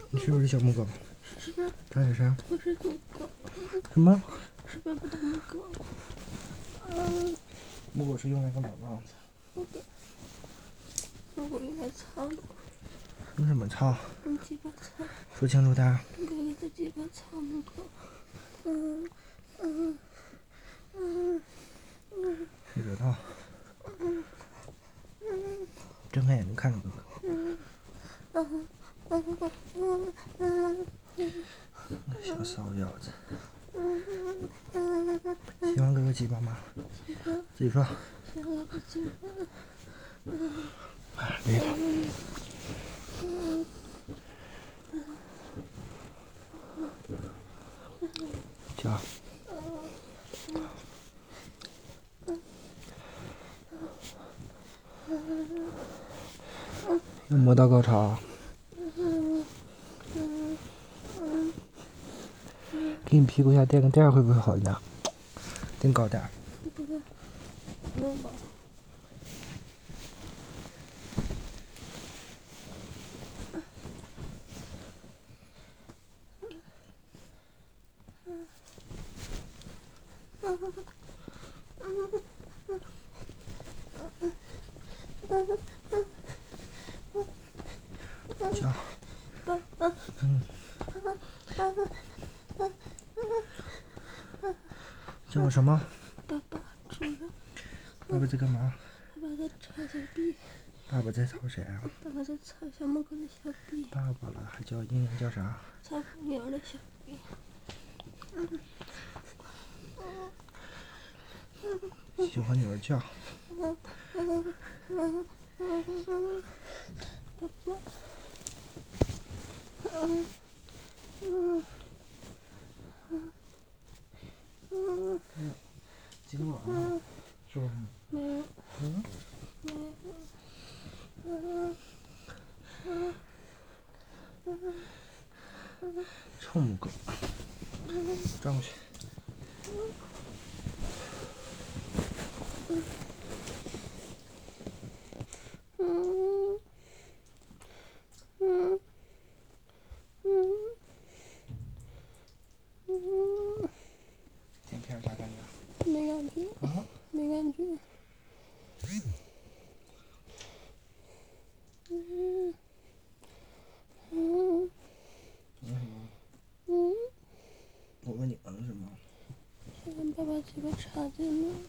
你是不是小母狗？ 是。 它是啥？ 我是母狗。 什么？ 是北部的母狗。 母狗是用来干嘛的？ 母狗用来藏的。 用什么藏？ 用鸡巴藏。 说清楚点。 用你的鸡巴藏母狗。 谁知道？睁开眼睛看着哥哥。小骚腰子。喜欢哥哥鸡巴吗？自己说。 喜欢哥鸡巴。 别。叫。要摸到高潮。给你屁股下垫个垫会不会好一点？垫高点。 不用吧。 叫。叫我什么？ 爸爸，主人。 爸爸在干嘛？ 爸爸在擦小臂。 爸爸在操谁啊？ 爸爸在擦小母狗的小臂。 爸爸了，还叫英英叫啥？ 擦女儿的小臂。 喜欢女儿叫。今天晚上是不是？ 没有。没有。 臭母狗。转过去。剪片啥感觉？ 没感觉。没感觉。我问你是吗？ 想让爸爸鸡巴插进来。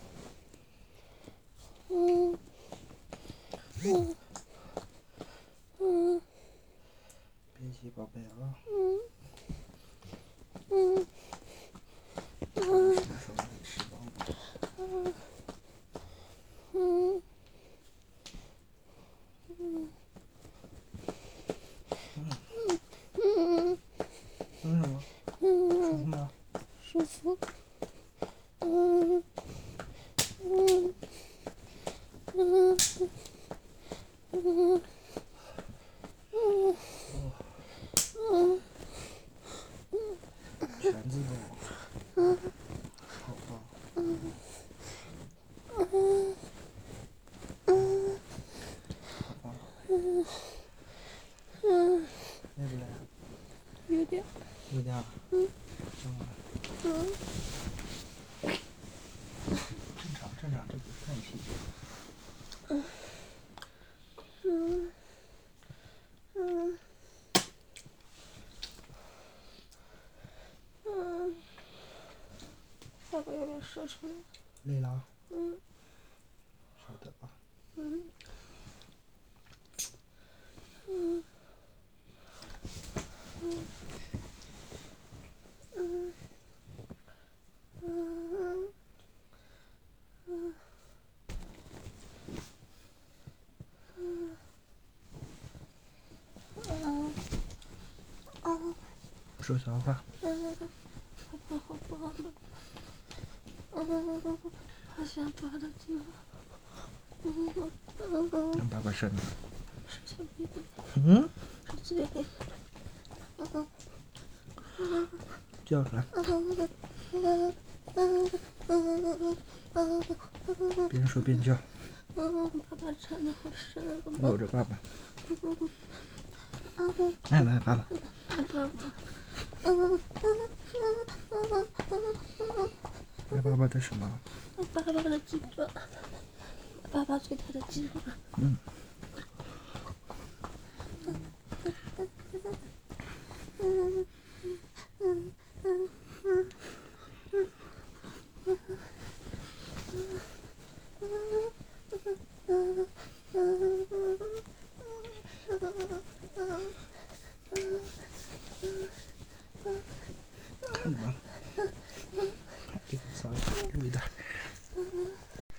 别急，宝贝啊。什么时候你吃饱了？什么？舒服吗？ 舒服。 全自动。好棒。好棒。累不累？ 有点。 有点。正常，这不是太皮。 爸爸有点射出来。 累了。稍等啊。说小话。 好棒的。好想爸的鸡巴。 让爸爸伸了。 是小屁股。是嘴里。 叫出来。边说边叫。 爸爸缠得好深。 搂着爸爸。 来来，爸爸。来爸爸的什么？ 爸爸的鸡巴，爸爸对他的鸡巴。